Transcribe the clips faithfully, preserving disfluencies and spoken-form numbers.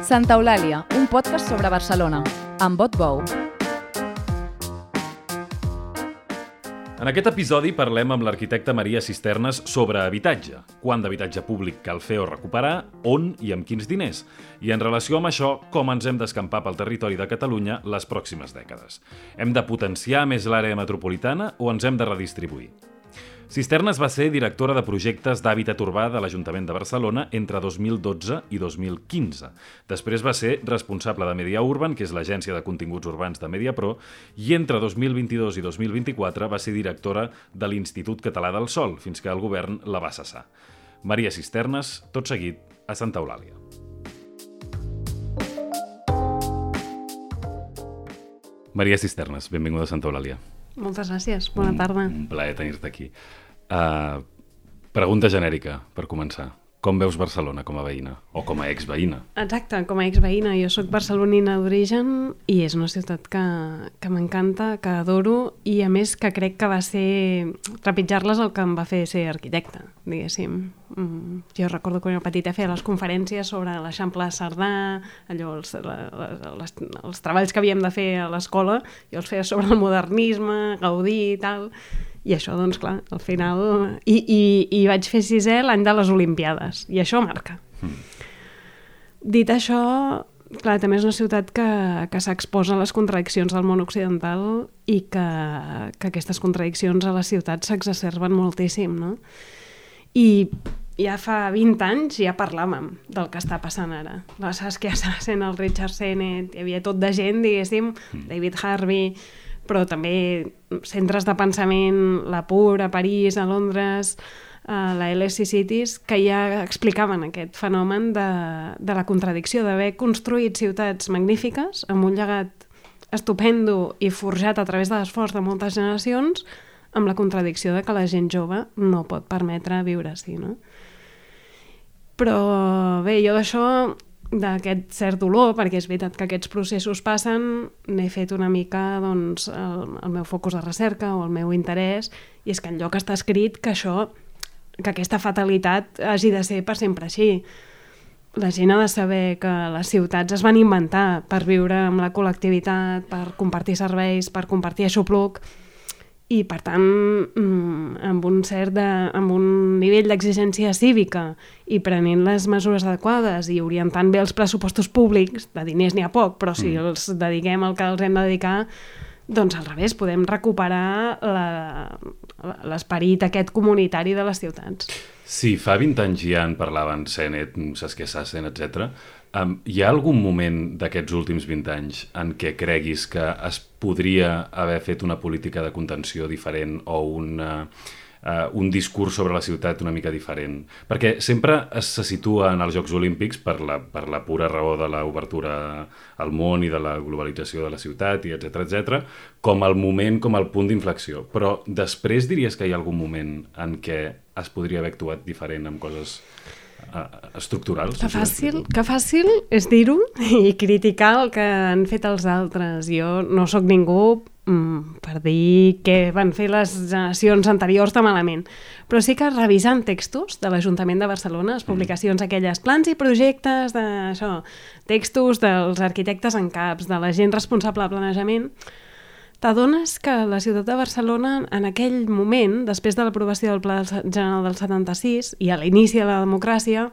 Santa Eulàlia, un podcast sobre Barcelona, amb Bot Bou. En aquest episodi parlem amb l'arquitecta Maria Cisternes sobre habitatge, quant d'habitatge públic cal fer o recuperar, on i amb quins diners, i en relació amb això, com ens hem d'escampar pel territori de Catalunya les pròximes dècades. Hem de potenciar més l'àrea metropolitana o ens hem de redistribuir? Cisternes va ser directora de projectes d'hàbitat urbà de l'Ajuntament de Barcelona entre dos mil dotze i dos mil quinze. Després va ser responsable de Media Urban, que és l'agència de continguts urbans de Mediapro, i entre dos mil vint-i-dos i dos mil vint-i-quatre va ser directora de l'Institut Català del Sòl, fins que el govern la va cessar. Maria Cisternes, tot seguit, a Santa Eulàlia. Maria Cisternes, benvinguda a Santa Eulàlia. Moltes gràcies, bona tarda. Un, un plaer tenir-te aquí. Uh, pregunta genèrica, per començar. Com veus Barcelona com a veïna? O com a exveïna? Exacte, com a exveïna. Jo sóc barcelonina d'origen i és una ciutat que, que m'encanta, que adoro, i a més que crec que va ser trepitjar-les el que em va fer ser arquitecta, diguéssim. Mm, jo recordo quan era petita feia les conferències sobre l'Eixample de Cerdà, allò, els, les, les, els treballs que havíem de fer a l'escola, jo els feia sobre el modernisme, Gaudí i tal. I això, doncs, clar, al final... I, i, i vaig fer sisè l'any de les Olimpiades, i això marca. Mm. Dit això, clar, també és una ciutat que, que s'exposa a les contradiccions del món occidental i que, que aquestes contradiccions a la ciutat s'exacerben moltíssim, no? I ja fa vint anys ja parlàvem del que està passant ara. La Saskia Sassen, el Richard Sennett, hi havia tot de gent, diguéssim, mm. David Harvey... però també centres de pensament, la Pur, a París, a Londres, a la L S E Cities, que ja explicaven aquest fenomen de, de la contradicció d'haver construït ciutats magnífiques amb un llegat estupendo i forjat a través de l'esforç de moltes generacions, amb la contradicció de que la gent jove no pot permetre viure així, no? Però bé, jo d'això... d'aquest cert dolor, perquè és veritat que aquests processos passen, n'he fet una mica doncs, el, el meu focus de recerca o el meu interès, i és que enlloc està escrit que això, que aquesta fatalitat hagi de ser per sempre així. La gent ha de saber que les ciutats es van inventar per viure amb la col·lectivitat, per compartir serveis, per compartir aixopluc, i per tant amb un cert de, amb un nivell d'exigència cívica i prenent les mesures adequades i orientant bé els pressupostos públics, de diners n'hi ha poc, però si mm. els dediquem al que els hem de dedicar, doncs al revés, podem recuperar l'esperit aquest comunitari de les ciutats. Sí, fa vint anys ja en parlaven Sennett, Saskia Sassen, etcètera. Um, hi ha algun moment d'aquests últims vint anys en què creguis que es podria haver fet una política de contenció diferent o una, uh, un discurs sobre la ciutat una mica diferent? Perquè sempre es se situa en els Jocs Olímpics per la, per la pura raó de l'obertura al món i de la globalització de la ciutat, i etcètera, etcètera, com el moment, com el punt d'inflexió. Però després diries que hi ha algun moment en què es podria haver actuat diferent amb coses estructurals? Que fàcil, que fàcil és dir-ho i criticar el que han fet els altres. Jo no sóc ningú mm, per dir què van fer les generacions anteriors de malament, però sí que revisant textos de l'Ajuntament de Barcelona, les publicacions mm. aquelles, plans i projectes d'això, textos dels arquitectes en caps, de la gent responsable de planejament, t'adones que la ciutat de Barcelona en aquell moment, després de l'aprovació del Pla General del setanta-sis i a l'inici de la democràcia,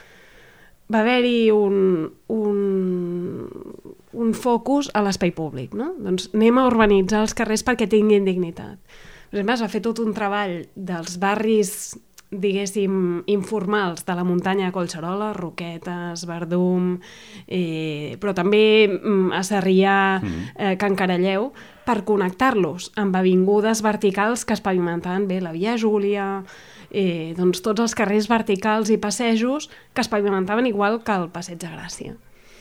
va haver-hi un, un, un focus a l'espai públic, no? Doncs anem a urbanitzar els carrers perquè tinguin dignitat. Per exemple, es va fer tot un treball dels barris, diguéssim, informals de la muntanya de Collserola, Roquetes, Verdum, eh, però també mm, a Sarrià, eh, Can Caralleu, per connectar-los amb avingudes verticals que es pavimentaven bé, la Via Júlia, eh, doncs tots els carrers verticals i passejos que es pavimentaven igual que el Passeig de Gràcia.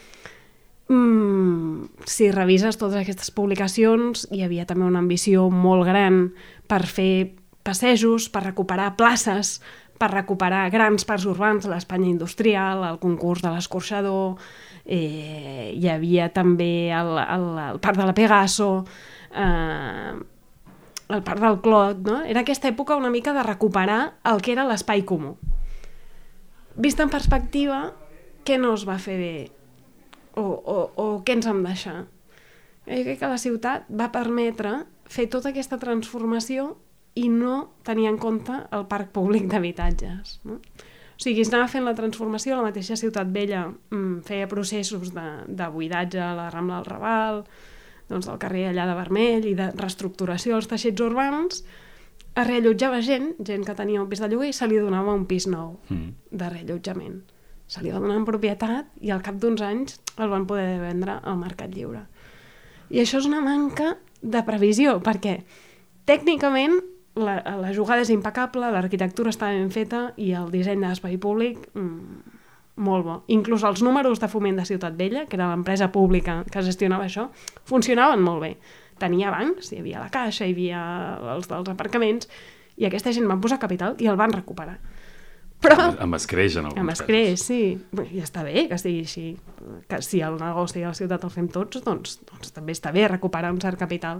Mm, si revises totes aquestes publicacions, hi havia també una ambició molt gran per fer passejos, per recuperar places, per recuperar grans parcs urbans, l'Espanya industrial, el concurs de l'escorxador, eh, hi havia també el, el, el Parc de la Pegaso, eh, el Parc del Clot, no? Era aquesta època una mica de recuperar el que era l'espai comú. Vist en perspectiva, què no es va fer bé? o, o, o què ens hem de deixar? Jo crec que la ciutat va permetre fer tota aquesta transformació i no tenir en compte el parc públic d'habitatges, no? O sigui, es anava fent la transformació, la mateixa Ciutat Vella mmm, feia processos de, de buidatge a la Rambla del Raval, doncs del carrer allà de Vermell i de reestructuració dels teixits urbans, es reallotjava gent, gent que tenia un pis de lloguer i se li donava un pis nou mm. de reallotjament. Se li va donar en propietat i al cap d'uns anys el van poder vendre al mercat lliure. I això és una manca de previsió, perquè tècnicament La, la jugada és impecable, l'arquitectura està ben feta i el disseny de l'espai públic mmm, molt bo. Inclús els números de foment de Ciutat Vella, que era l'empresa pública que gestionava això, funcionaven molt bé. Tenia bancs, hi havia la caixa, hi havia els dels aparcaments, i aquesta gent van posar capital i el van recuperar. Però... Amb escreix, en alguns amb escreix, sí. Ja està bé que sigui així. Que si el negoci de la ciutat el fem tots, doncs, doncs també està bé recuperar un cert capital.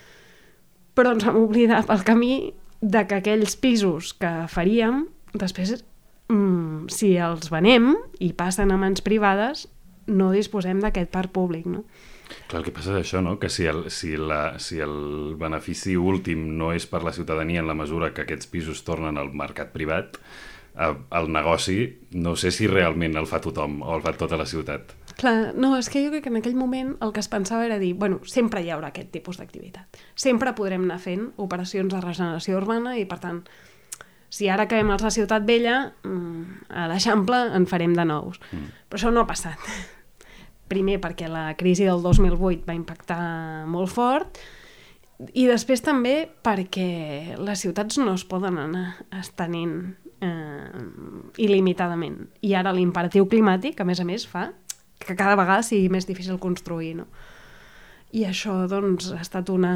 Però ens vam oblidar pel camí de que aquells pisos que faríem, després, mmm, si els venem i passen a mans privades, no disposem d'aquest parc públic, no? Clar, el que passa és això, no? Que si el, si, la, si el benefici últim no és per la ciutadania en la mesura que aquests pisos tornen al mercat privat, el negoci no sé si realment el fa tothom o el fa tota la ciutat. Clar, no, és que jo crec que en aquell moment el que es pensava era dir, bueno, sempre hi haurà aquest tipus d'activitat. Sempre podrem anar fent operacions de regeneració urbana i, per tant, si ara acabem els de Ciutat Vella, a l'Eixample en farem de nous. Mm. Però això no ha passat. Primer perquè la crisi del dos mil vuit va impactar molt fort i després també perquè les ciutats no es poden anar estenent eh, il·limitadament. I ara l'imperatiu climàtic, a més a més, fa que cada vegada sigui més difícil construir, no? I això, doncs, ha estat una...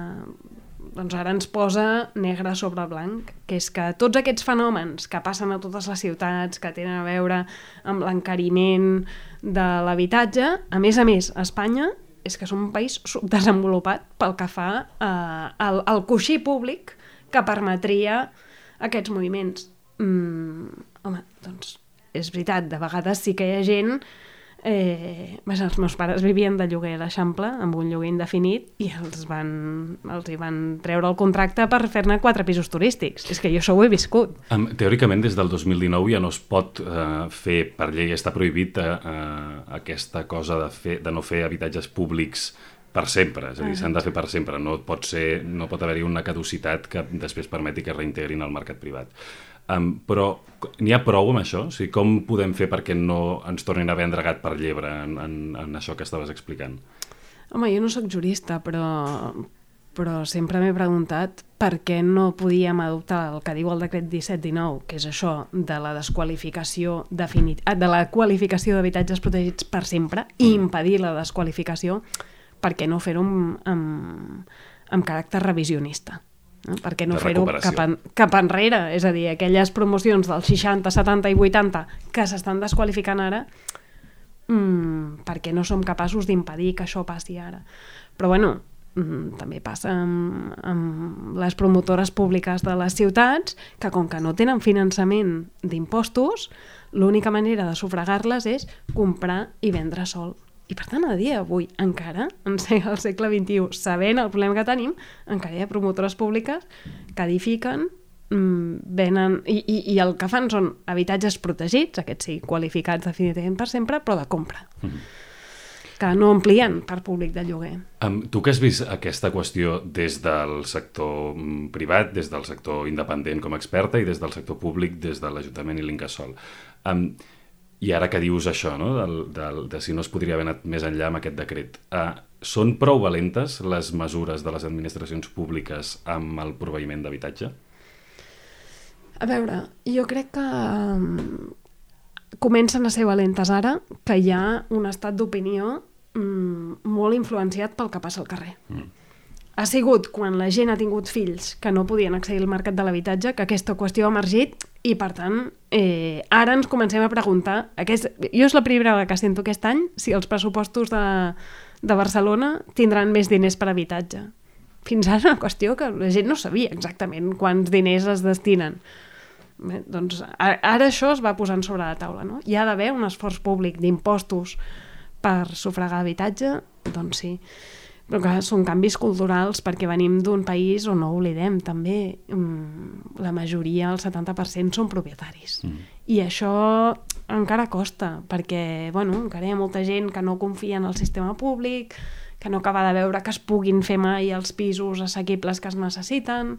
Doncs ara ens posa negre sobre blanc, que és que tots aquests fenòmens que passen a totes les ciutats, que tenen a veure amb l'encariment de l'habitatge, a més a més, a Espanya, és que som un país subdesenvolupat pel que fa eh, al, al coixí públic que permetria aquests moviments. Mm, home, doncs, és veritat, de vegades sí que hi ha gent... Eh, els meus pares vivien de lloguer a l'Eixample amb un lloguer indefinit i els van, els hi van treure el contracte per fer-ne quatre pisos turístics. És que jo això ho he viscut. Um, teòricament des del dos mil dinou ja no es pot uh, fer, per llei està prohibit uh, aquesta cosa de, fer, de no fer habitatges públics per sempre, és a dir, s'han de fer per sempre, no pot ser, no pot haver-hi una caducitat que després permeti que reintegrin al mercat privat. Um, però n'hi ha prou amb això? O sigui, com podem fer perquè no ens tornin a vendre gat per llebre en, en, en això que estaves explicant? Home, jo no sóc jurista, però, però sempre m'he preguntat per què no podíem adoptar el que diu el decret disset dinou, que és això de la desqualificació definitiva, de la qualificació d'habitatges protegits per sempre i impedir la desqualificació, per què no fer-ho amb, amb, amb caràcter revisionista? No? Per què no fer-ho cap, en, cap enrere? És a dir, aquelles promocions dels seixanta, setanta i vuitanta que s'estan desqualificant ara, mmm, perquè no som capaços d'impedir que això passi ara. Però bueno, mmm, també passa amb, amb les promotores públiques de les ciutats, que com que no tenen finançament d'impostos, l'única manera de sufragar-les és comprar i vendre sol. I per tant, a dia d'avui, encara, en el segle vint-i-u, sabent el problema que tenim, encara hi ha promotores públiques que edifiquen, mmm, venen, i, i, i el que fan són habitatges protegits, aquests sí, qualificats definitivament per sempre, però de compra. Mm-hmm. Que no amplien per públic de lloguer. Um, tu que has vist aquesta qüestió des del sector privat, des del sector independent com a experta i des del sector públic, des de l'Ajuntament i l'Incasòl, um, i ara que dius això, no? del, del, de si no es podria haver anat més enllà amb aquest decret, uh, són prou valentes les mesures de les administracions públiques amb el proveïment d'habitatge? A veure, jo crec que um, comencen a ser valentes ara que hi ha un estat d'opinió um, molt influenciat pel que passa al carrer. Mm. Ha sigut quan la gent ha tingut fills que no podien accedir al mercat de l'habitatge que aquesta qüestió ha emergit i, per tant, eh, ara ens comencem a preguntar... Aquest, jo és la primera vegada que sento aquest any si els pressupostos de, de Barcelona tindran més diners per habitatge. Fins ara una qüestió que la gent no sabia exactament quants diners es destinen. Bé, doncs ara això es va posant sobre la taula, no? Hi ha d'haver un esforç públic d'impostos per sufragar habitatge, doncs sí. Però que són canvis culturals perquè venim d'un país on no oblidem també la majoria, el setanta per cent són propietaris mm. i això encara costa perquè bueno, encara hi ha molta gent que no confia en el sistema públic, que no acaba de veure que es puguin fer mai els pisos assequibles que es necessiten.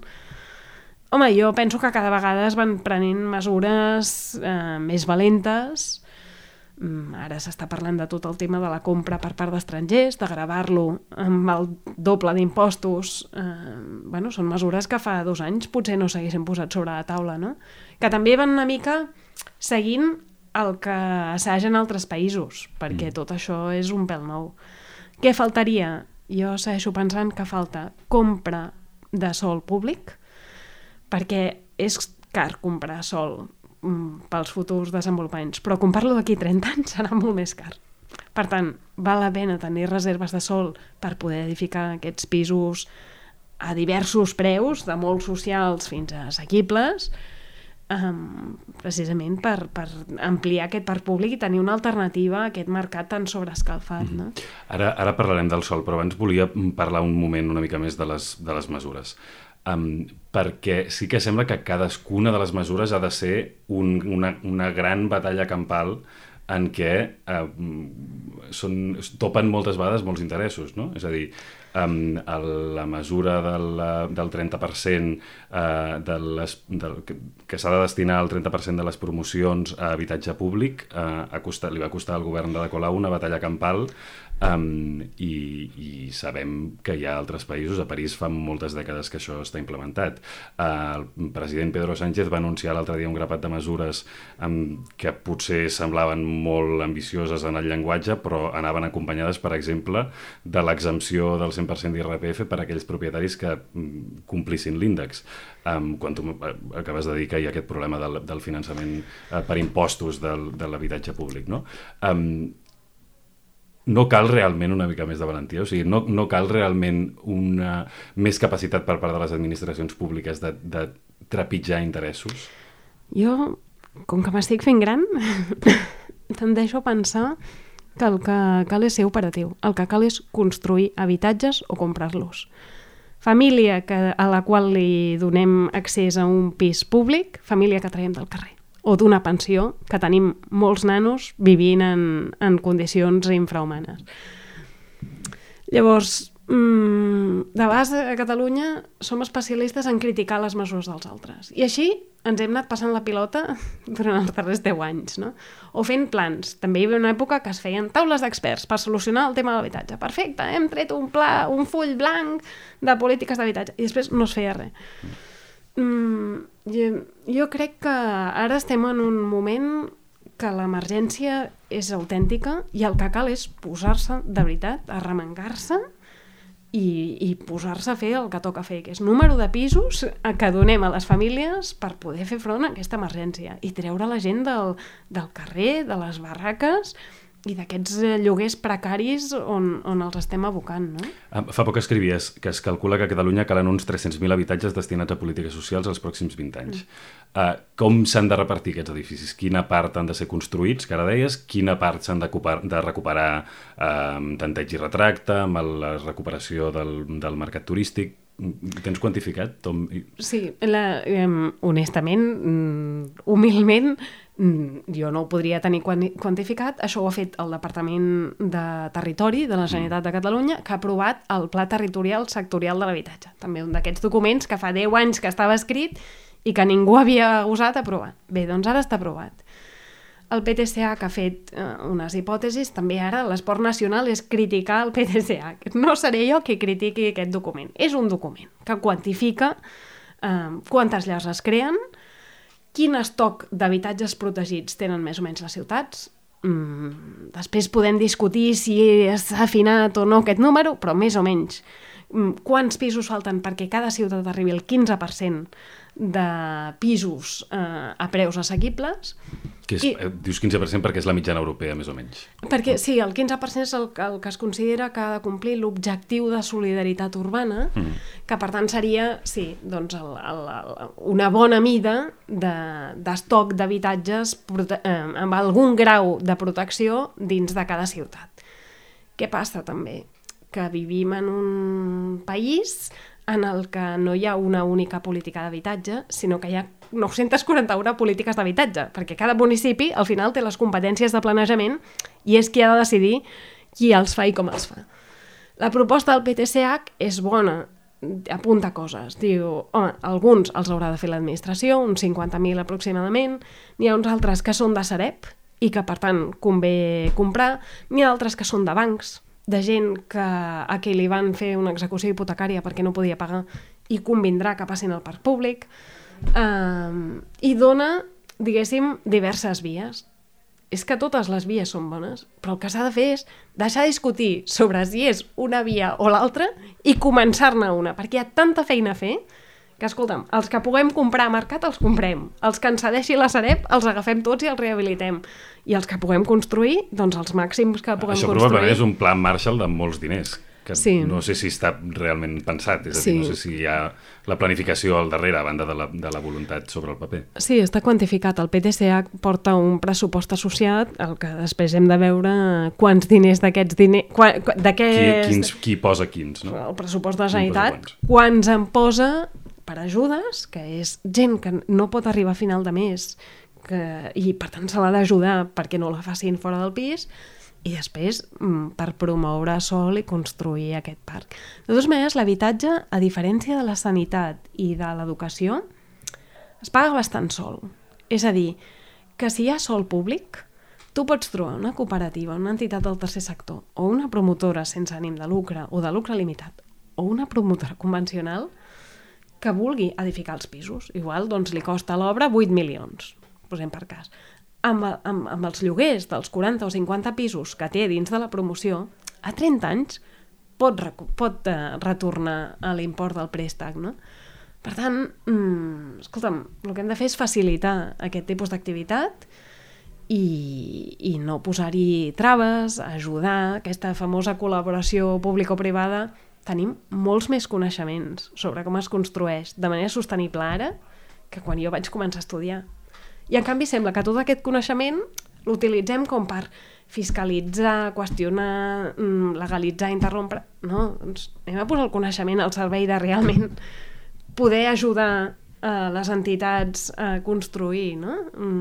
Home, jo penso que cada vegada es van prenent mesures eh, més valentes. Ara s'està parlant de tot el tema de la compra per part d'estrangers, de gravar-lo amb el doble d'impostos. Eh, bueno, són mesures que fa dos anys potser no s'haguessin posat sobre la taula, no? Que també van una mica seguint el que assaja en altres països, perquè tot això és un pèl nou. Què faltaria? Jo segueixo pensant que falta compra de sòl públic, perquè és car comprar sòl pels futurs desenvolupaments, però comprar-lo d'aquí trenta anys serà molt més car. Per tant, val la pena tenir reserves de sòl per poder edificar aquests pisos a diversos preus, de molt socials fins a assequibles, um, precisament per, per ampliar aquest parc públic i tenir una alternativa a aquest mercat tan sobreescalfat. No? Ara, ara parlarem del sòl, però abans volia parlar un moment una mica més de les, de les mesures. Um, perquè sí que sembla que cadascuna de les mesures ha de ser un, una, una gran batalla campal en què uh, són, topen moltes vegades molts interessos, no? És a dir, um, el, la mesura del, del trenta per cent uh, de les, del, que, que s'ha de destinar al trenta per cent de les promocions a habitatge públic uh, ha costat, li va costar al govern de Colau una batalla campal. Um, i, i sabem que hi ha altres països, a París fa moltes dècades que això està implementat. Uh, el president Pedro Sánchez va anunciar l'altre dia un grapat de mesures um, que potser semblaven molt ambicioses en el llenguatge, però anaven acompanyades, per exemple, de l'exempció del cent per cent d'I R P F per a aquells propietaris que um, complissin l'índex. Um, quan tu acabes de dir que hi ha aquest problema del, del finançament uh, per impostos del, de l'habitatge públic, no? Um, No cal realment una mica més de valentia, o sigui, no, no cal realment una més capacitat per part de les administracions públiques de, de trepitjar interessos? Jo, com que m'estic fent gran, tendeixo a pensar que el que cal és ser operatiu. El que cal és construir habitatges o comprar-los. Família que, a la qual li donem accés a un pis públic, família que traiem del carrer. O d'una pensió, que tenim molts nanos vivint en, en condicions infrahumanes. Llavors, mmm, de base a Catalunya som especialistes en criticar les mesures dels altres. I així ens hem anat passant la pilota durant els darrers deu anys, no? O fent plans. També hi havia una època que es feien taules d'experts per solucionar el tema de l'habitatge. Perfecte, hem tret un pla, un full blanc de polítiques d'habitatge. I després no es feia res. Mm, jo, jo crec que ara estem en un moment que l'emergència és autèntica i el que cal és posar-se de veritat, arremangar-se i, i posar-se a fer el que toca fer, que és número de pisos que donem a les famílies per poder fer front a aquesta emergència i treure la gent del, del carrer, de les barraques i d'aquests lloguers precaris on, on els estem abocant, no? Fa poc escrivies que es calcula que a Catalunya calen uns tres-cents mil habitatges destinats a polítiques socials els pròxims vint anys. Mm. Uh, com s'han de repartir aquests edificis? Quina part han de ser construïts, que ara deies? Quina part s'han de, de recuperar uh, tanteig i retracte, amb la recuperació del, del mercat turístic? Tens quantificat, Tom? Sí, la, um, honestament, um, humilment, um, jo no ho podria tenir quantificat. Això ho ha fet el Departament de Territori de la Generalitat de Catalunya, que ha aprovat el Pla Territorial Sectorial de l'Habitatge. També un d'aquests documents que fa deu anys que estava escrit i que ningú havia gosat aprovar. Bé, doncs ara està aprovat. El P T C A, que ha fet eh, unes hipòtesis, també ara l'esport nacional és criticar el P T C A. No seré jo qui critiqui aquest document. És un document que quantifica eh, quantes llars es creen, quin estoc d'habitatges protegits tenen més o menys les ciutats. Mm, després podem discutir si s'ha afinat o no aquest número, però més o menys. Mm, quants pisos falten perquè cada ciutat arribi al quinze per cent de pisos eh, a preus assequibles. Que és, I, dius quinze per cent perquè és la mitjana europea, més o menys. Perquè sí, el quinze per cent és el, el que es considera que ha de complir l'objectiu de solidaritat urbana, mm. que per tant seria, sí, doncs el, el, el, una bona mida d'estoc de, d'habitatges prote- eh, amb algun grau de protecció dins de cada ciutat. Què passa també? Que vivim en un país en el que no hi ha una única política d'habitatge, sinó que hi ha nou-centes quaranta-una polítiques d'habitatge, perquè cada municipi al final té les competències de planejament i és qui ha de decidir qui els fa i com els fa. La proposta del P T C H és bona, apunta coses. Diu, home, alguns els haurà de fer l'administració, uns cinquanta mil aproximadament, n'hi ha uns altres que són de Sareb i que per tant convé comprar, n'hi ha altres que són de bancs, de gent que a qui li van fer una execució hipotecària perquè no podia pagar i convindrà que passin al parc públic, um, i dona, diguéssim, diverses vies. És que totes les vies són bones, però el que s'ha de fer és deixar de discutir sobre si és una via o l'altra i començar-ne una, perquè hi ha tanta feina a fer que, escolta'm, els que puguem comprar a mercat els comprem, els que ens cedeixi la Sareb els agafem tots i els rehabilitem, i els que puguem construir, doncs els màxims que puguem Això construir... Això probablement és un plan Marshall de molts diners, que sí. no sé si està realment pensat, és a dir, sí. no sé si hi ha la planificació al darrere, a banda de la, de la voluntat sobre el paper. Sí, està quantificat. El P T C H porta un pressupost associat, el que després hem de veure quants diners d'aquests diners... Quan, d'aquests... Qui, quins, qui posa quins, no? El pressupost de la Generalitat, quants en posa per ajudes, que és gent que no pot arribar a final de mes que, i per tant se l'ha d'ajudar perquè no la facin fora del pis, i després per promoure sol i construir aquest parc. De totes maneres, l'habitatge, a diferència de la sanitat i de l'educació, es paga bastant sol. És a dir, que si hi ha sol públic, tu pots trobar una cooperativa, una entitat del tercer sector, o una promotora sense ànim de lucre o de lucre limitat, o una promotora convencional que vulgui edificar els pisos. Igual doncs, li costa a l'obra vuit milions, posem per cas. Amb, amb, amb els lloguers dels quaranta o cinquanta pisos que té dins de la promoció, a trenta anys pot, pot uh, retornar a l'import del préstec, no? Per tant, mm, escolta'm, el que hem de fer és facilitar aquest tipus d'activitat i, i no posar-hi traves, ajudar aquesta famosa col·laboració público-privada. Tenim molts més coneixements sobre com es construeix de manera sostenible ara que quan jo vaig començar a estudiar. I en canvi sembla que tot aquest coneixement l'utilitzem com per fiscalitzar, qüestionar, legalitzar, interrompre. No, doncs anem a posar el coneixement al servei de realment poder ajudar a les entitats a construir, no?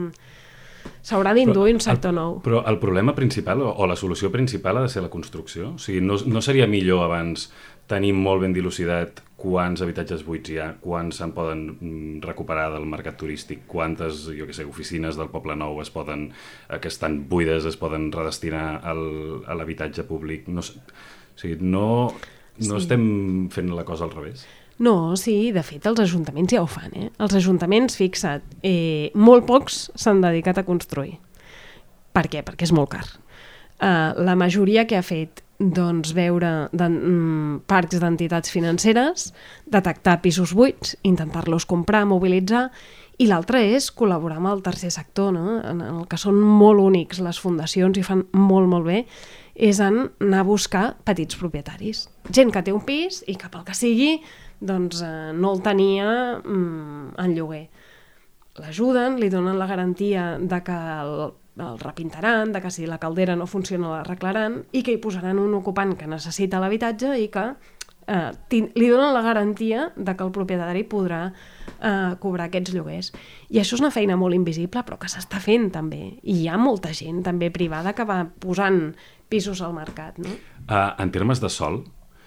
S'haurà d'induir un sector el, nou. Però el problema principal o, o la solució principal ha de ser la construcció? O sigui, no, no seria millor abans tenir molt ben dilucidat quants habitatges buits hi ha, quants se'n poden recuperar del mercat turístic, quantes, jo què sé, oficines del Poble Nou es poden, que estan buides es poden redestinar al, a l'habitatge públic? No, o sigui, no, no sí. estem fent la cosa al revés? No, sí, de fet els ajuntaments ja ho fan, eh? Els ajuntaments, fixa't, eh, molt pocs s'han dedicat a construir. Per què? Perquè és molt car. Uh, la majoria que ha fet doncs veure de, mm, parcs d'entitats financeres, detectar pisos buits, intentar-los comprar, mobilitzar, i l'altre és col·laborar amb el tercer sector, no? En el que són molt únics les fundacions i fan molt, molt bé, és en anar a buscar petits propietaris. Gent que té un pis i que pel que sigui doncs eh, no el tenia mm, en lloguer. L'ajuden, li donen la garantia de que el el repintaran, de que si la caldera no funciona l'arreglaran i que hi posaran un ocupant que necessita l'habitatge i que eh, li donen la garantia de que el propietari podrà eh, cobrar aquests lloguers. I això és una feina molt invisible, però que s'està fent també. I hi ha molta gent també privada que va posant pisos al mercat, no? Uh, en termes de sòl,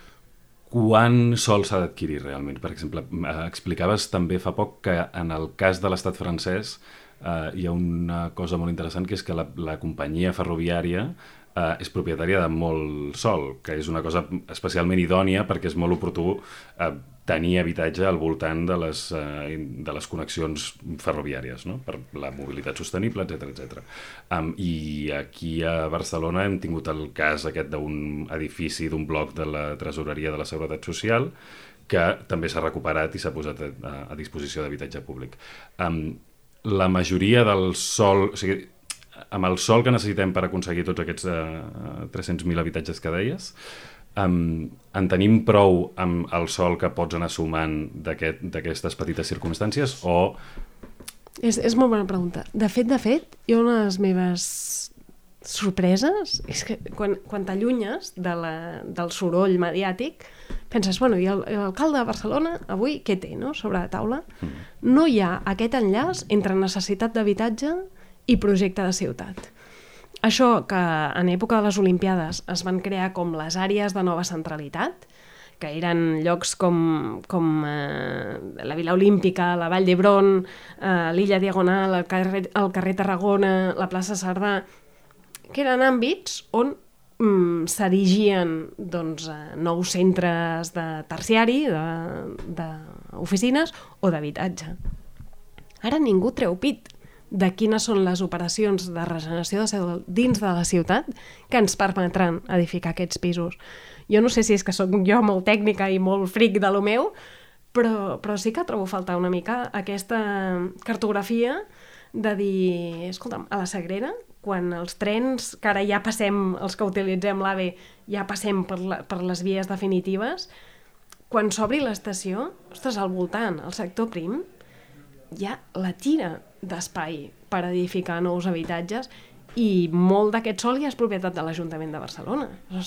quan sòl s'ha d'adquirir realment? Per exemple, explicaves també fa poc que en el cas de l'estat francès Uh, hi ha una cosa molt interessant, que és que la, la companyia ferroviària uh, és propietària de molt sòl, que és una cosa especialment idònia perquè és molt oportú uh, tenir habitatge al voltant de les, uh, de les connexions ferroviàries, no? Per la mobilitat sostenible, etcètera, etcètera. Um, I aquí a Barcelona hem tingut el cas aquest d'un edifici, d'un bloc de la Tresoreria de la Seguretat Social, que també s'ha recuperat i s'ha posat a, a disposició d'habitatge públic. Um, La majoria del sòl, o sigui, amb el sòl que necessitem per aconseguir tots aquests uh, tres-cents mil habitatges que deies, um, en tenim prou amb el sòl que pots anar sumant d'aquestes aquest, petites circumstàncies o... És, és molt bona pregunta. De fet, de fet, jo una de les meves sorpreses, és que quan, quan t'allunyes de la, del soroll mediàtic, penses, bueno, i el, l'alcalde de Barcelona avui què té, no?, sobre la taula? Mm. No hi ha aquest enllaç entre necessitat d'habitatge i projecte de ciutat. Això que en època de les Olimpiades es van crear com les àrees de nova centralitat, que eren llocs com, com eh, la Vila Olímpica, la Vall d'Hebron, eh, l'Illa Diagonal, el carrer, el carrer Tarragona, la plaça Cerdà, que eren àmbits on mm, s'erigien doncs, eh, nous centres de terciari, d'oficines o d'habitatge. Ara ningú treu pit de quines són les operacions de regeneració de sòl dins de la ciutat que ens permetran edificar aquests pisos. Jo no sé si és que soc jo molt tècnica i molt fric de lo meu, però, però sí que trobo faltar una mica aquesta cartografia de dir, escolta'm, a la Sagrera, quan els trens, que ara ja passem, els que utilitzem l'AVE, ja passem per, la, per les vies definitives, quan s'obri l'estació, ostres, al voltant, al sector prim, hi ha la tira d'espai per edificar nous habitatges i molt d'aquest sòl ja és propietat de l'Ajuntament de Barcelona.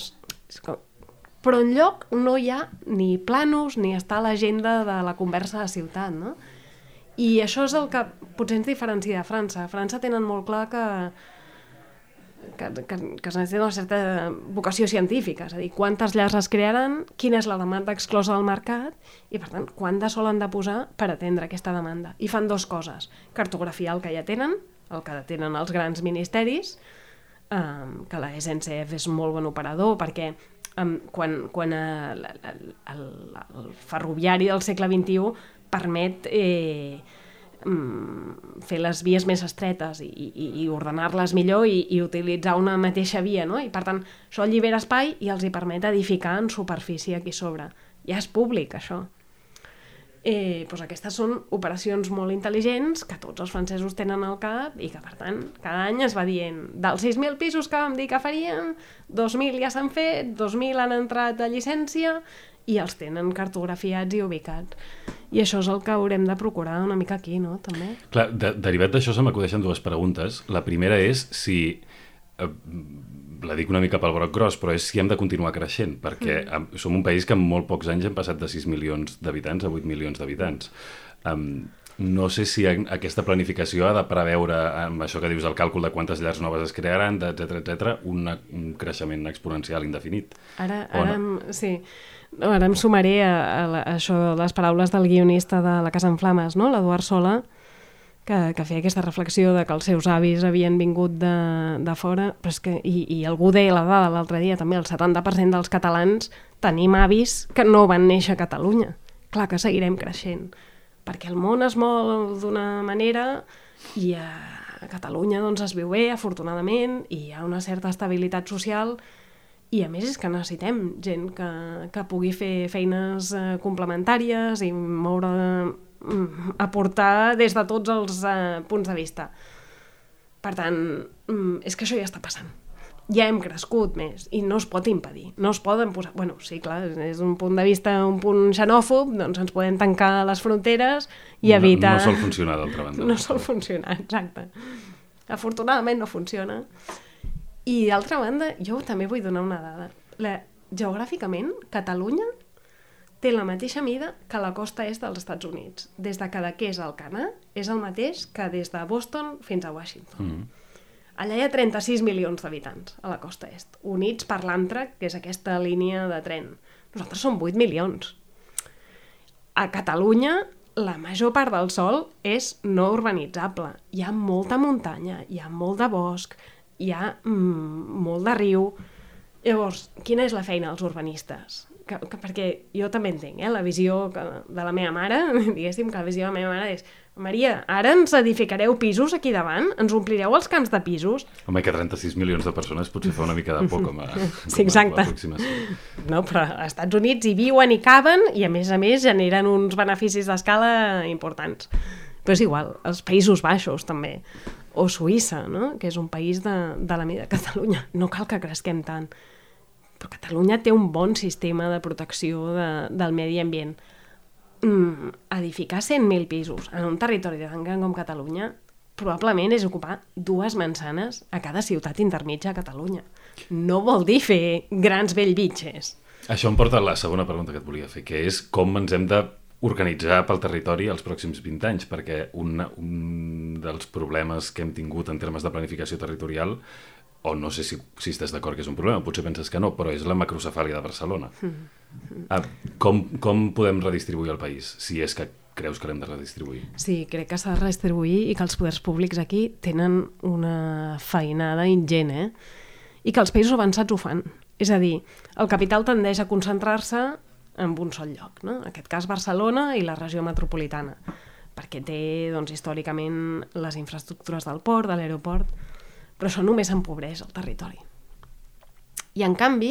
Però enlloc no hi ha ni planos ni està a l'agenda de la conversa de ciutat, no? I això és el que potser ens diferencia de França. A França tenen molt clar que que, que, que es necessita una certa vocació científica, és a dir, quantes llars es crearan, quina és la demanda exclosa del mercat i, per tant, quant de sol han de posar per atendre aquesta demanda. I fan dues coses, cartografiar el que ja tenen, el que tenen els grans ministeris, eh, que la S N C F és molt bon operador, perquè eh, quan, quan eh, el, el, el ferroviari del segle vint-i-u permet eh, fer les vies més estretes i, i, i ordenar-les millor i, i utilitzar una mateixa via, no? I per tant això allibera espai i els hi permet edificar en superfície aquí sobre. Ja és públic això. Eh, doncs aquestes són operacions molt intel·ligents que tots els francesos tenen al cap i que per tant cada any es va dient dels sis mil pisos que vam dir que faríem, dos mil ja s'han fet, dos mil han entrat a llicència i els tenen cartografiats i ubicats. I això és el que haurem de procurar una mica aquí, no? També. Clar, de, derivat d'això se m'acudeixen dues preguntes. La primera és si, eh, la dic una mica pel broc gros, però és si hem de continuar creixent, perquè mm. som un país que en molt pocs anys hem passat de sis milions d'habitants a vuit milions d'habitants. Um, no sé si aquesta planificació ha de preveure, amb això que dius, el càlcul de quantes llars noves es crearan, etcètera, etcètera, un creixement exponencial indefinit. Ara, ara no? Sí. No, ara em sumaré a, a, a això, les paraules del guionista de La Casa en Flames, no? l'Eduard Sola, que, que feia aquesta reflexió de que els seus avis havien vingut de, de fora, però és que, i, i algú deia la dada l'altre dia també, el setanta per cent dels catalans tenim avis que no van néixer a Catalunya. Clar que seguirem creixent, perquè el món es mou d'una manera i a Catalunya doncs, es viu bé, afortunadament, i hi ha una certa estabilitat social. I a més és que necessitem gent que, que pugui fer feines eh, complementàries i moure, mm, aportar des de tots els eh, punts de vista. Per tant, mm, és que això ja està passant. Ja hem crescut més i no es pot impedir. No es poden posar... Bueno, sí, clar, és un punt de vista, un punt xenòfob, doncs ens podem tancar les fronteres i evitar... No, no sol funcionar, d'altra banda. No sol funcionar, exacte. Afortunadament no funciona. I d'altra banda, jo també vull donar una dada. La, geogràficament, Catalunya té la mateixa mida que la costa est dels Estats Units. Des de Cadaqués al Canà és el mateix que des de Boston fins a Washington. Mm. Allà hi ha trenta-sis milions d'habitants a la costa est, units per l'Amtrak, que és aquesta línia de tren. Nosaltres som vuit milions. A Catalunya, la major part del sòl és no urbanitzable. Hi ha molta muntanya, hi ha molt de bosc, hi ha mm, molt de riu. Llavors, quina és la feina dels urbanistes? Que, que, perquè jo també entenc, eh, la visió que, de la meva mare, diguéssim que la visió de la meva mare és Maria, ara ens edificareu pisos aquí davant? Ens omplireu els camps de pisos? Home, que trenta-sis milions de persones potser fa una mica de por com a, sí, exacte. Com a aproximació. No, però als Estats Units hi viuen i caben i a més a més generen uns beneficis d'escala importants. Però és igual, els Països Baixos també, o Suïssa, no? Que és un país de, de la mida de Catalunya. No cal que cresquem tant. Però Catalunya té un bon sistema de protecció de, del medi ambient. Mm, edificar cent mil pisos en un territori tan gran com Catalunya probablement és ocupar dues manzanes a cada ciutat intermitja a Catalunya. No vol dir fer grans bellvitges. Això em porta a la segona pregunta que et volia fer, que és com ens hem d'organitzar pel territori els pròxims vint anys, perquè un, un dels problemes que hem tingut en termes de planificació territorial, o no sé si, si estàs d'acord que és un problema, potser penses que no, però és la macrocefàlia de Barcelona. Mm. Ah, com, com podem redistribuir el país, si és que creus que l'hem de redistribuir? Sí, crec que s'ha de redistribuir i que els poders públics aquí tenen una feinada ingent, eh? I que els països avançats ho fan. És a dir, el capital tendeix a concentrar-se en un sol lloc, no? En aquest cas Barcelona i la regió metropolitana, perquè té, doncs, històricament les infraestructures del port, de l'aeroport, però això només empobreix el territori. I, en canvi,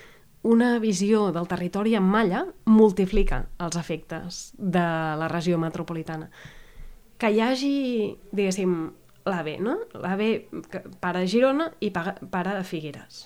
una visió del territori en malla multiplica els efectes de la regió metropolitana. Que hi hagi, diguéssim, l'AVE, no? L'AVE para a Girona i para a Figueres.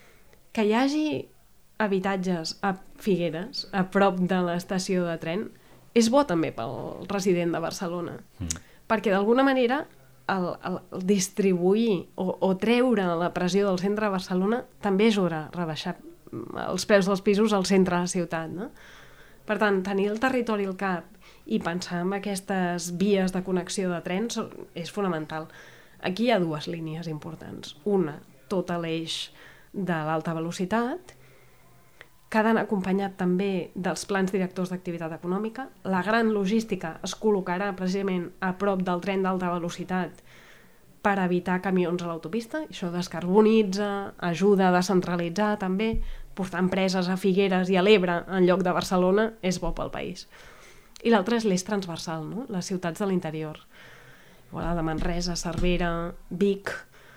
Que hi hagi habitatges a Figueres, a prop de l'estació de tren, és bo també pel resident de Barcelona. Mm. Perquè, d'alguna manera, el, el, el distribuir o, o treure la pressió del centre de Barcelona també ajuda a rebaixar els preus dels pisos al centre de la ciutat, no? Per tant, tenir el territori al cap i pensar en aquestes vies de connexió de trens és fonamental. Aquí hi ha dues línies importants. Una, tot l'eix de l'alta velocitat, que ha d'anar acompanyat també dels plans directors d'activitat econòmica. La gran logística es col·locarà precisament a prop del tren d'alta velocitat per evitar camions a l'autopista. Això descarbonitza, ajuda a descentralitzar també. Portar empreses a Figueres i a l'Ebre en lloc de Barcelona és bo pel país. I l'altre és l'eix transversal, no? Les ciutats de l'interior. Igualada, Manresa, Cervera, Vic.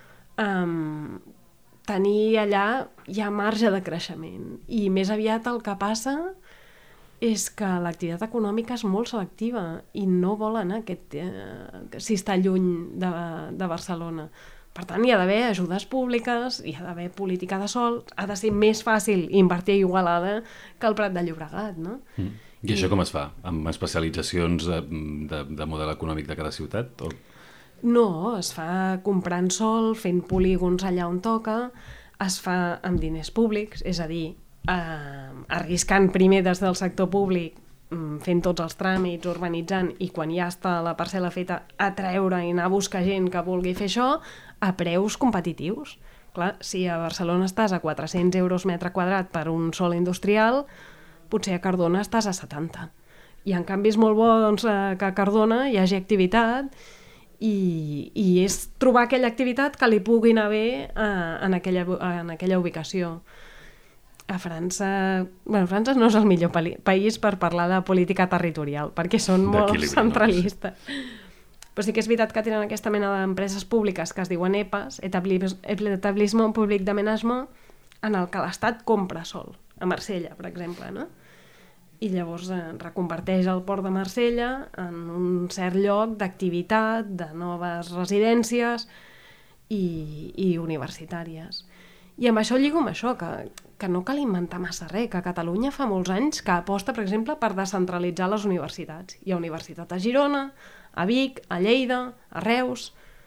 Um, tenir allà hi ha marge de creixement. I més aviat el que passa és que l'activitat econòmica és molt selectiva i no vol anar aquest, eh, si està lluny de, de Barcelona. Per tant, hi ha d'haver ajudes públiques, hi ha d'haver política de sòl, ha de ser més fàcil invertir a Igualada que al Prat de Llobregat, no? Mm. I, I això com es fa? Amb especialitzacions de, de, de model econòmic de cada ciutat? O... No, es fa comprant sòl, fent polígons allà on toca, es fa amb diners públics, és a dir, eh, arriscant primer des del sector públic, fent tots els tràmits, urbanitzant, i quan ja està la parcel·la feta, atreure i anar a buscar gent que vulgui fer això a preus competitius. Clar, si a Barcelona estàs a quatre-cents euros metre quadrat per un sòl industrial, potser a Cardona estàs a setanta. I en canvi és molt bo, doncs, que a Cardona hi hagi activitat i, i és trobar aquella activitat que li pugui anar bé eh, en, aquella, en aquella ubicació. A França... Bueno, França no és el millor país per parlar de política territorial, perquè són molt centralistes. No? Però sí que és veritat que tenen aquesta mena d'empreses públiques que es diuen E P As, Etablissement Public d'Aménagement, en el que l'Estat compra sòl, a Marsella, per exemple, no? I llavors eh, reconverteix el port de Marsella en un cert lloc d'activitat, de noves residències i, i universitàries. I amb això lligo amb això, que, que no cal inventar massa res, que Catalunya fa molts anys que aposta, per exemple, per descentralitzar les universitats. Hi ha universitat a Girona, a Vic, a Lleida, a Reus.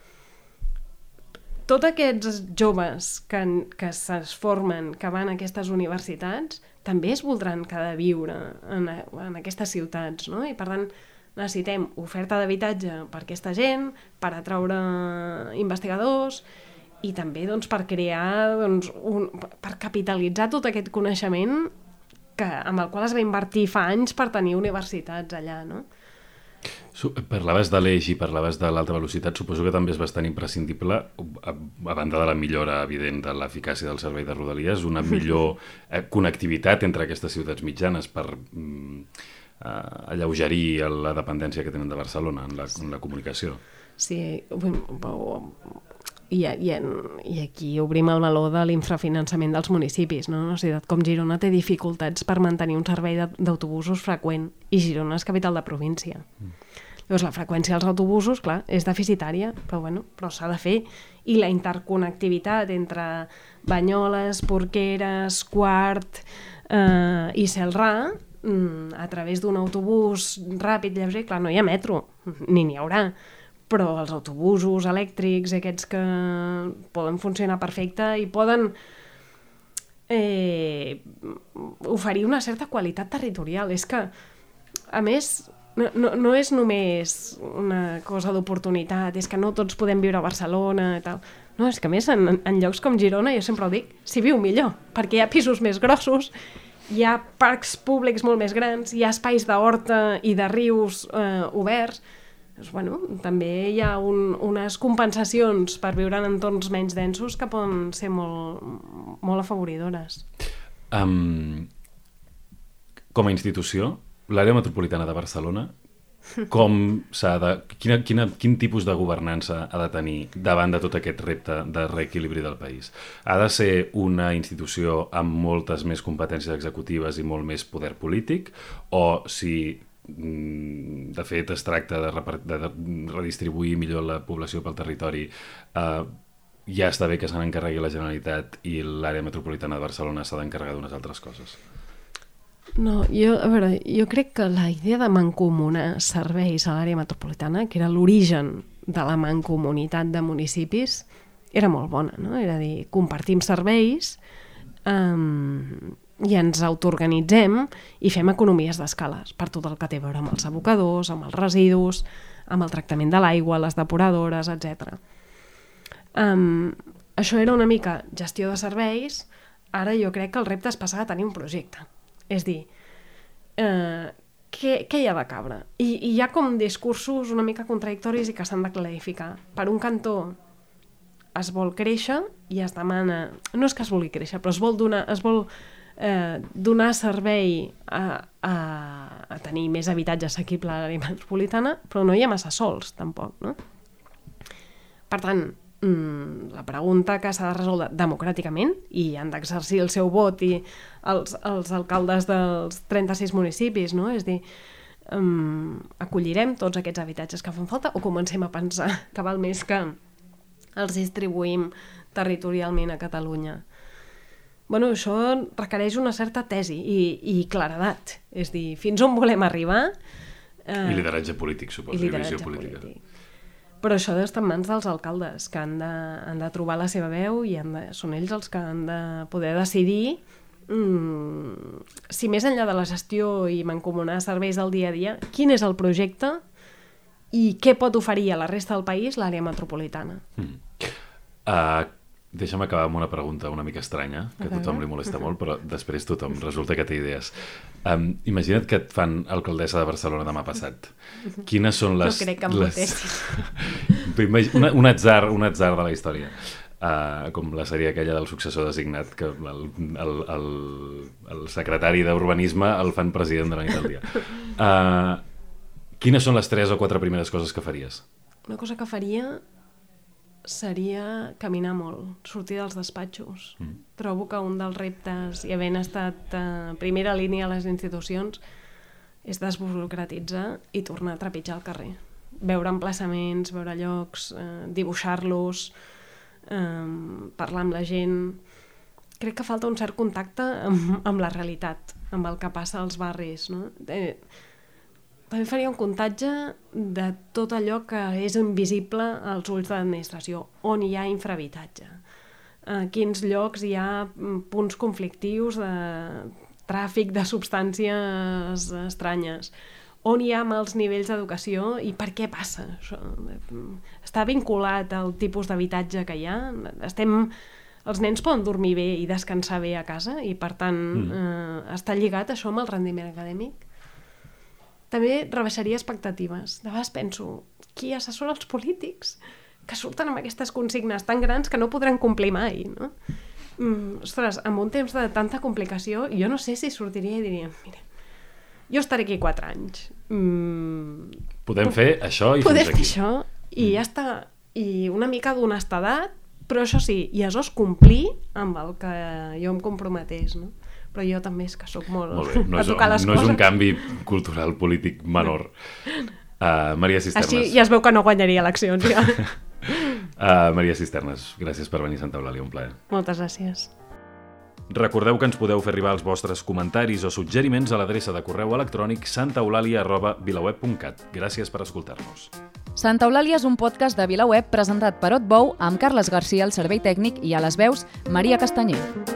Tots aquests joves que, que es formen, que van a aquestes universitats, també es voldran quedar a viure en, en aquestes ciutats, no? I per tant necessitem oferta d'habitatge per aquesta gent, per atraure investigadors i també, doncs, per crear, doncs, un, per capitalitzar tot aquest coneixement que, amb el qual es va invertir fa anys per tenir universitats allà, no? Parlaves de l'eix i parlaves de l'alta velocitat, suposo que també és bastant imprescindible, a, a banda de la millora evident de l'eficàcia del servei de Rodalies, una millor eh, connectivitat entre aquestes ciutats mitjanes per mm, eh, alleugerir la dependència que tenen de Barcelona en la, en la comunicació. Sí, i, i, i aquí obrim el meló de l'infrafinançament dels municipis, no? Una ciutat com Girona té dificultats per mantenir un servei d'autobusos freqüent i Girona és capital de província. Mm. Llavors la freqüència dels autobusos, clar, és deficitària, però bueno, però s'ha de fer. I la interconnectivitat entre Banyoles, Porqueres, Quart eh, i Celrà, mm, a través d'un autobús ràpid, lleuger, clar, no hi ha metro, ni n'hi haurà, però els autobusos elèctrics, aquests que poden funcionar perfecte i poden eh, oferir una certa qualitat territorial. És que, a més, no, no, no és només una cosa d'oportunitat, és que no tots podem viure a Barcelona i tal. No, és que a més, en, en llocs com Girona, jo sempre ho dic, s'hi viu millor, perquè hi ha pisos més grossos, hi ha parcs públics molt més grans, hi ha espais d'horta i de rius eh, oberts. Doncs, bueno, també hi ha un, unes compensacions per viure en entorns menys densos que poden ser molt, molt afavoridores. Um, com a institució, l'àrea metropolitana de Barcelona, com s'ha de, quina, quina, quin tipus de governança ha de tenir davant de tot aquest repte de reequilibri del país? Ha de ser una institució amb moltes més competències executives i molt més poder polític, o si de fet es tracta de, de, de redistribuir millor la població pel territori, eh, ja està bé que se n'encarregui la Generalitat i l'àrea metropolitana de Barcelona s'ha d'encarregar d'unes altres coses? No, jo, a veure, jo crec que la idea de mancomunar serveis a l'àrea metropolitana, que era l'origen de la mancomunitat de municipis, era molt bona, no? Era dir, compartim serveis, um, i ens autoorganitzem i fem economies d'escales per tot el que té a veure amb els abocadors, amb els residus, amb el tractament de l'aigua, les depuradores, etcètera. Um, això era una mica gestió de serveis. Ara jo crec que el repte és passar a tenir un projecte. És dir, eh, què, què hi ha de cabre? I, I hi ha com discursos una mica contradictoris i que s'han de clarificar. Per un cantó es vol créixer i es demana... No és que es vulgui créixer, però es vol donar... Es vol, Eh, donar servei a, a, a tenir més habitatge assequible a l'àrea metropolitana, però no hi ha massa sols, tampoc, no? Per tant, mmm, la pregunta que s'ha de resoldre democràticament, i han d'exercir el seu vot i els, els alcaldes dels trenta-sis municipis, no? És dir, um, acollirem tots aquests habitatges que fan falta o comencem a pensar que val més que els distribuïm territorialment a Catalunya? Bueno, això requereix una certa tesi i, i claredat. És dir, fins on volem arribar... Eh, I lideratge polític, suposo. I lideratge polític. Però això està en mans dels alcaldes, que han de, han de trobar la seva veu i han de, són ells els que han de poder decidir mm, si més enllà de la gestió i mancomunar serveis del dia a dia, quin és el projecte i què pot oferir a la resta del país l'àrea metropolitana. Mm. Uh, Deixa'm acabar amb una pregunta una mica estranya, que a tothom li molesta molt, però després tothom resulta que té idees. Um, imagina't que et fan alcaldessa de Barcelona demà passat. Quines són les... No crec que em les... un, un, atzar, un atzar de la història. Uh, com la sèrie aquella del successor designat, que el, el, el, el secretari d'Urbanisme el fan president de la nit del dia. Uh, quines són les tres o quatre primeres coses que faries? Una cosa que faria... seria caminar molt, sortir dels despatxos. Mm. Trobo que un dels reptes, i havent estat a primera línia a les institucions, és desburocratitzar i tornar a trepitjar al carrer. Veure emplaçaments, veure llocs, eh, dibuixar-los, eh, parlar amb la gent. Crec que falta un cert contacte amb, amb la realitat, amb el que passa als barris, no? Eh, També faria un comptatge de tot allò que és invisible als ulls de l'administració, on hi ha infrahabitatge, a quins llocs hi ha punts conflictius de tràfic de substàncies estranyes, on hi ha mals nivells d'educació i per què passa això. Està vinculat al tipus d'habitatge que hi ha. Estem... Els nens poden dormir bé i descansar bé a casa i, per tant, mm. eh, està lligat això amb el rendiment acadèmic. També rebaixaria expectatives. De vegades penso, qui assessora els polítics que surten amb aquestes consignes tan grans que no podran complir mai, no? Mm, ostres, en un temps de tanta complicació, jo no sé si sortiria i diria, mira, jo estaré aquí quatre anys. Mm, podem fer això i podem fins aquí. Podem fer això i mm. ja està. I una mica d'honestedat, però això sí, i aleshores complir amb el que jo em comprometés, no? Però jo també és que sóc molt, molt bé. No, és, no és un canvi cultural polític menor. Uh, Maria Cisternes. Així ja es veu que no guanyaria eleccions. Ja. uh, Maria Cisternes, gràcies per venir a Santa Eulàlia, un plaer. Moltes gràcies. Recordeu que ens podeu fer arribar els vostres comentaris o suggeriments a l'adreça de correu electrònic santaeulàlia arroba vilaweb punt cat. Gràcies per escoltar-nos. Santa Eulàlia és un podcast de VilaWeb presentat per Otbou amb Carles Garcia al servei tècnic i a les veus Maria Castanyer.